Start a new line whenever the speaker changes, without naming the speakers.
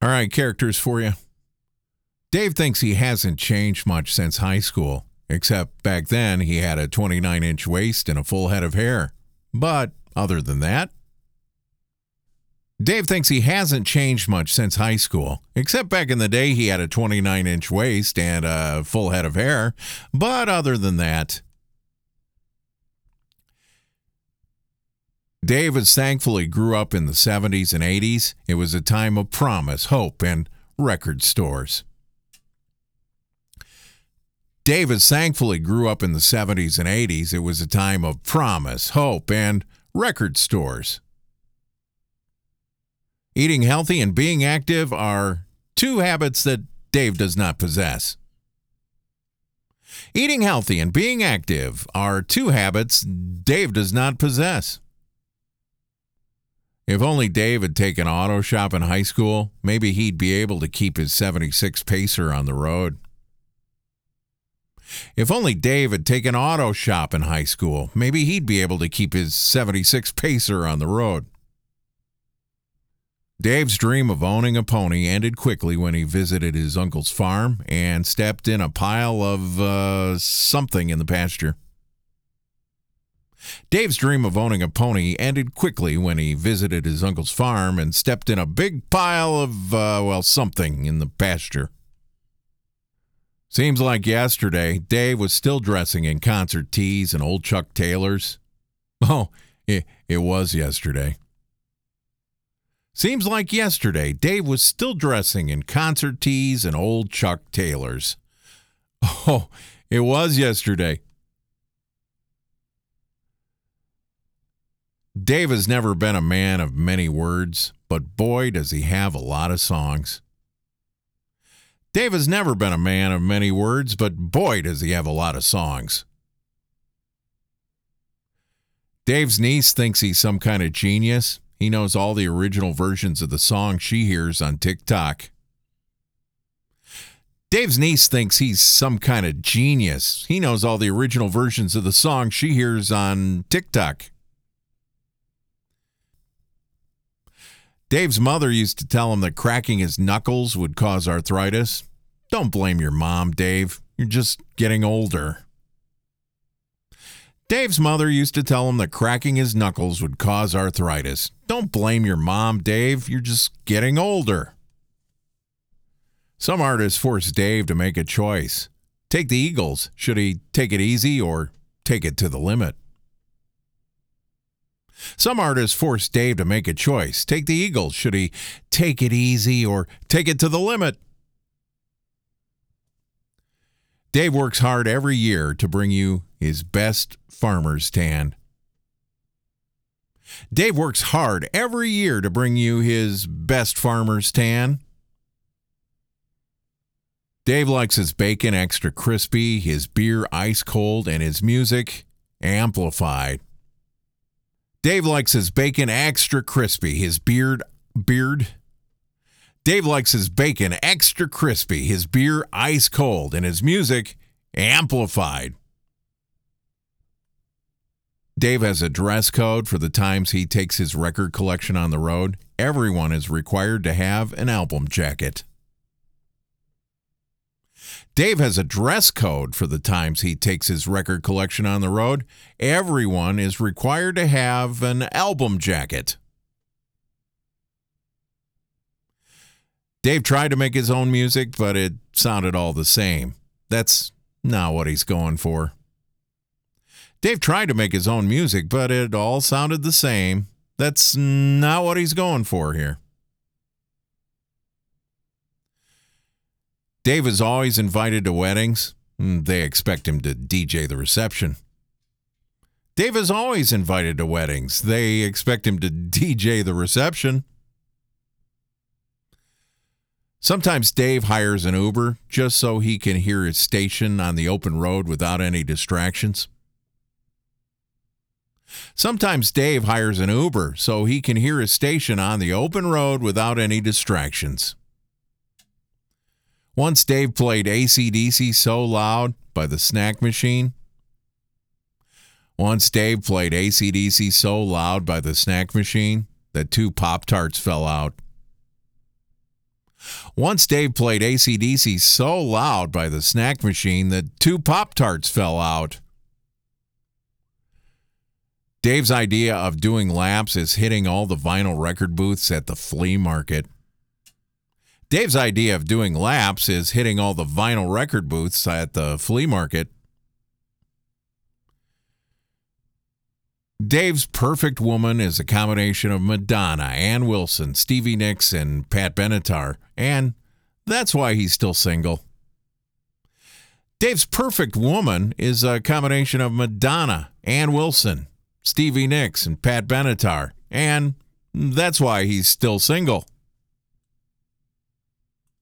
All right, characters for you. Dave thinks he hasn't changed much since high school, except back then he had a 29-inch waist and a full head of hair. But other than that, Dave thinks he hasn't changed much since high school, except back in the day he had a 29-inch waist and a full head of hair. But other than that, Dave thankfully grew up in the 70s and 80s. It was a time of promise, hope, and record stores. Dave thankfully grew up in the 70s and 80s. It was a time of promise, hope, and record stores. Eating healthy and being active are two habits that Dave does not possess. Eating healthy and being active are two habits Dave does not possess. If only Dave had taken auto shop in high school, maybe he'd be able to keep his 76 Pacer on the road. If only Dave had taken auto shop in high school, maybe he'd be able to keep his 76 Pacer on the road. Dave's dream of owning a pony ended quickly when he visited his uncle's farm and stepped in a pile of something in the pasture. Dave's dream of owning a pony ended quickly when he visited his uncle's farm and stepped in a big pile of, something in the pasture. Seems like yesterday, Dave was still dressing in concert tees and old Chuck Taylors. Oh, it was yesterday. Seems like yesterday, Dave was still dressing in concert tees and old Chuck Taylors. Oh, it was yesterday. Dave has never been a man of many words, but boy, does he have a lot of songs. Dave has never been a man of many words, but boy, does he have a lot of songs. Dave's niece thinks he's some kind of genius. He knows all the original versions of the song she hears on TikTok. Dave's niece thinks he's some kind of genius. He knows all the original versions of the song she hears on TikTok. Dave's mother used to tell him that cracking his knuckles would cause arthritis. Don't blame your mom, Dave. You're just getting older. Dave's mother used to tell him that cracking his knuckles would cause arthritis. Don't blame your mom, Dave. You're just getting older. Some artists force Dave to make a choice. Take the Eagles. Should he take it easy or take it to the limit? Some artists force Dave to make a choice. Take the Eagles. Should he take it easy or take it to the limit? Dave works hard every year to bring you his best farmer's tan. Dave works hard every year to bring you his best farmer's tan. Dave likes his bacon extra crispy, his beer ice cold, and his music amplified. Dave likes his bacon extra crispy, his beard. Dave likes his bacon extra crispy, his beer ice cold, and his music amplified. Dave has a dress code for the times he takes his record collection on the road. Everyone is required to have an album jacket. Dave has a dress code for the times he takes his record collection on the road. Everyone is required to have an album jacket. Dave tried to make his own music, but it sounded all the same. That's not what he's going for. Dave tried to make his own music, but it all sounded the same. That's not what he's going for here. Dave is always invited to weddings. They expect him to DJ the reception. Dave is always invited to weddings. They expect him to DJ the reception. Sometimes Dave hires an Uber just so he can hear his station on the open road without any distractions. Sometimes Dave hires an Uber so he can hear his station on the open road without any distractions. Once Dave played AC/DC So Loud by the Snack Machine. Once Dave played AC/DC so loud by the Snack Machine that 2 Pop-Tarts fell out. Once Dave played AC/DC so loud by the snack machine that 2 Pop-Tarts fell out. Dave's idea of doing laps is hitting all the vinyl record booths at the flea market. Dave's idea of doing laps is hitting all the vinyl record booths at the flea market. Dave's perfect woman is a combination of Madonna, Ann Wilson, Stevie Nicks, and Pat Benatar, and that's why he's still single. Dave's perfect woman is a combination of Madonna, Ann Wilson, Stevie Nicks, and Pat Benatar, and that's why he's still single.